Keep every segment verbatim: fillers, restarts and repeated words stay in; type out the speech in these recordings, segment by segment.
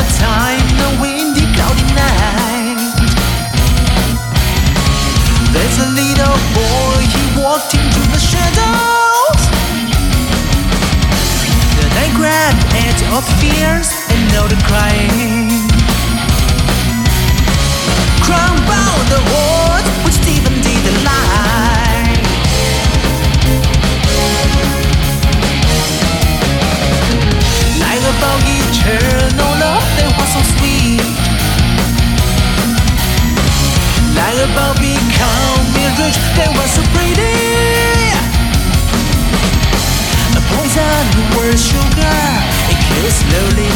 time in a windy, cloudy night. There's a little boy, he walked into the shadows. The night grabbed edge of fears and now the crying. Crown bound the words which deepened the light. Like about eternal love that was so sweet. Like about becoming rich that was so pretty. A poison word sugar, it kills slowly.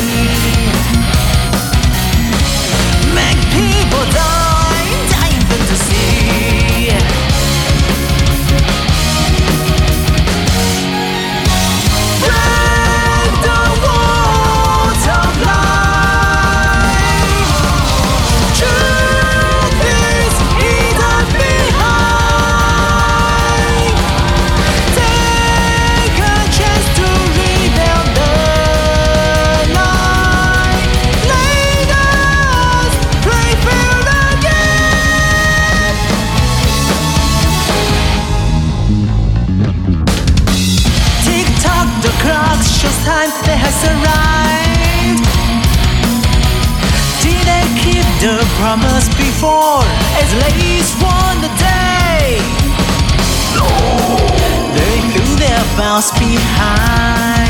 Make people die, die in fantasy. Break the walls of life. Truth is hidden behind. Take a chance to read them the light. Let us pray fair again. Tick tock, the clock shows time that has arrived. Did they keep the promise before? At least one day. They threw their vows behind.